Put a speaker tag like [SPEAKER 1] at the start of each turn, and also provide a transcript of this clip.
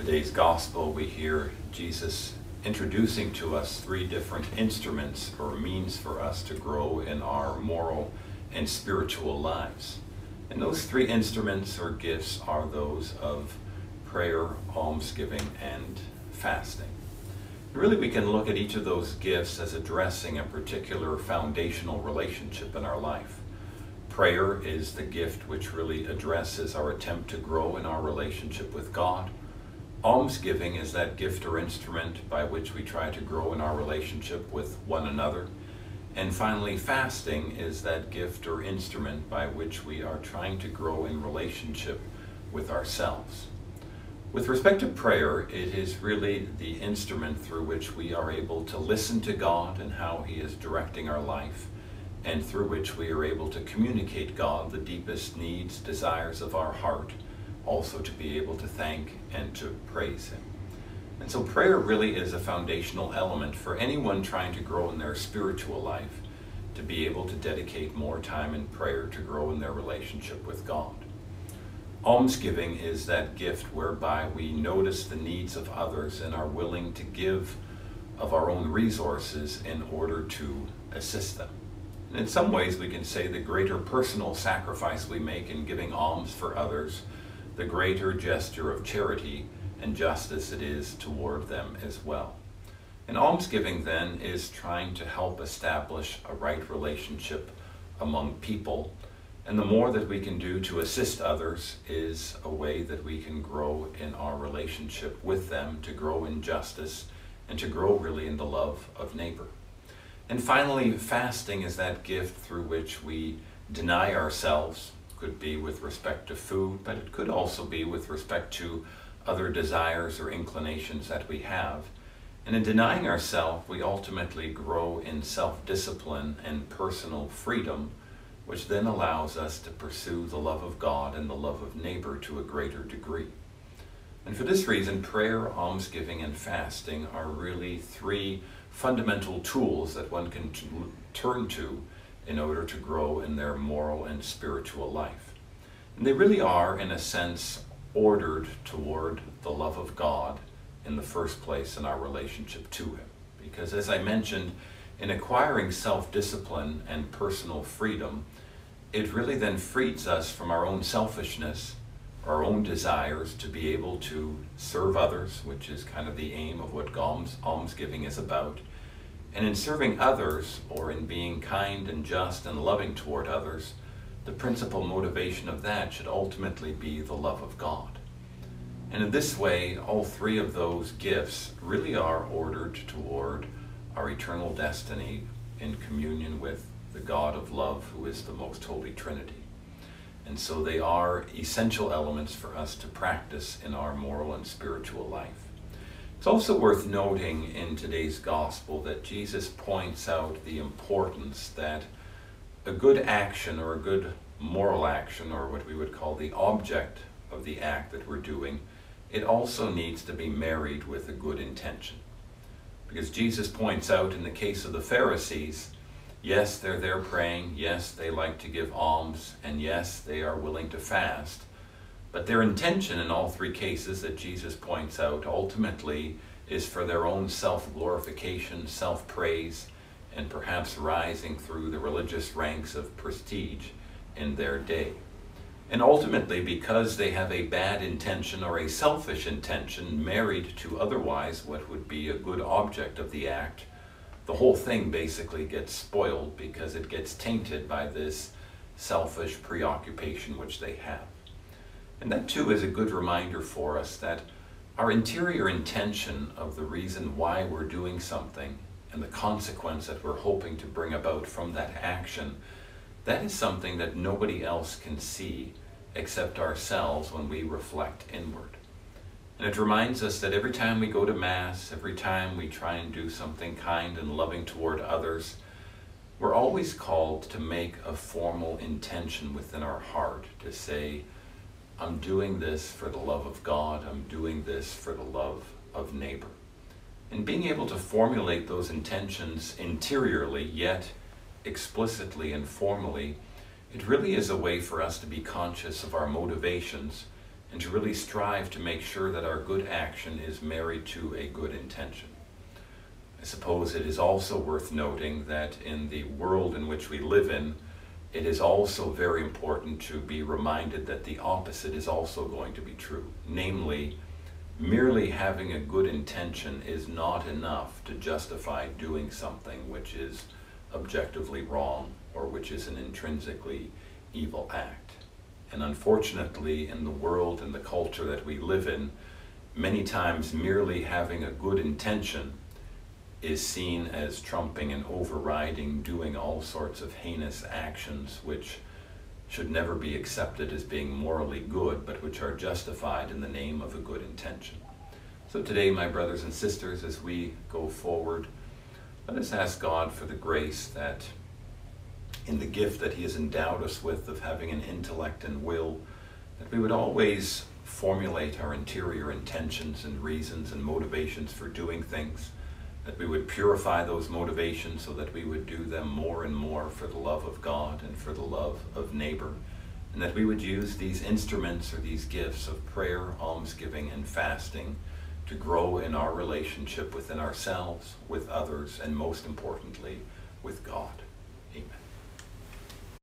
[SPEAKER 1] today's gospel, we hear Jesus introducing to us three different instruments or means for us to grow in our moral and spiritual lives. And those three instruments or gifts are those of prayer, almsgiving, and fasting. Really, we can look at each of those gifts as addressing a particular foundational relationship in our life. Prayer is the gift which really addresses our attempt to grow in our relationship with God. Almsgiving is that gift or instrument by which we try to grow in our relationship with one another. And finally, fasting is that gift or instrument by which we are trying to grow in relationship with ourselves. With respect to prayer, it is really the instrument through which we are able to listen to God and how He is directing our life, and through which we are able to communicate God the deepest needs, desires of our heart, also to be able to thank and to praise Him. And so prayer really is a foundational element for anyone trying to grow in their spiritual life, to be able to dedicate more time in prayer to grow in their relationship with God. Almsgiving is that gift whereby we notice the needs of others and are willing to give of our own resources in order to assist them. And in some ways, we can say the greater personal sacrifice we make in giving alms for others, the greater gesture of charity and justice it is toward them as well. And almsgiving then is trying to help establish a right relationship among people. And the more that we can do to assist others is a way that we can grow in our relationship with them, to grow in justice, and to grow really in the love of neighbor. And finally, fasting is that gift through which we deny ourselves. It could be with respect to food, but it could also be with respect to other desires or inclinations that we have. And in denying ourselves, we ultimately grow in self-discipline and personal freedom, which then allows us to pursue the love of God and the love of neighbor to a greater degree. And for this reason, prayer, almsgiving, and fasting are really three fundamental tools that one can turn to in order to grow in their moral and spiritual life. And they really are, in a sense, ordered toward the love of God in the first place in our relationship to Him. Because as I mentioned, in acquiring self-discipline and personal freedom, it really then frees us from our own selfishness, our own desires to be able to serve others, which is kind of the aim of what almsgiving is about. And in serving others, or in being kind and just and loving toward others, the principal motivation of that should ultimately be the love of God. And in this way, all three of those gifts really are ordered toward our eternal destiny in communion with the God of love, who is the most holy Trinity. And so they are essential elements for us to practice in our moral and spiritual life. It's also worth noting in today's gospel that Jesus points out the importance that a good action or a good moral action, or what we would call the object of the act that we're doing, it also needs to be married with a good intention. Because Jesus points out in the case of the Pharisees, yes, they're there praying, yes, they like to give alms, and yes, they are willing to fast. But their intention in all three cases that Jesus points out ultimately is for their own self-glorification, self-praise, and perhaps rising through the religious ranks of prestige in their day. And ultimately, because they have a bad intention or a selfish intention married to otherwise what would be a good object of the act, the whole thing basically gets spoiled because it gets tainted by this selfish preoccupation which they have. And that too is a good reminder for us that our interior intention of the reason why we're doing something and the consequence that we're hoping to bring about from that action, that is something that nobody else can see except ourselves when we reflect inward. And it reminds us that every time we go to Mass, every time we try and do something kind and loving toward others, we're always called to make a formal intention within our heart to say, I'm doing this for the love of God, I'm doing this for the love of neighbor. And being able to formulate those intentions interiorly, yet explicitly and formally, it really is a way for us to be conscious of our motivations and to really strive to make sure that our good action is married to a good intention. I suppose it is also worth noting that in the world in which we live in, it is also very important to be reminded that the opposite is also going to be true. Namely, merely having a good intention is not enough to justify doing something which is objectively wrong or which is an intrinsically evil act. And unfortunately, in the world and the culture that we live in, many times merely having a good intention is seen as trumping and overriding doing all sorts of heinous actions which should never be accepted as being morally good, but which are justified in the name of a good intention. So today, my brothers and sisters, as we go forward, let us ask God for the grace that in the gift that He has endowed us with of having an intellect and will, that we would always formulate our interior intentions and reasons and motivations for doing things, that we would purify those motivations so that we would do them more and more for the love of God and for the love of neighbor, and that we would use these instruments or these gifts of prayer, almsgiving, and fasting to grow in our relationship within ourselves, with others, and most importantly, with God. Amen.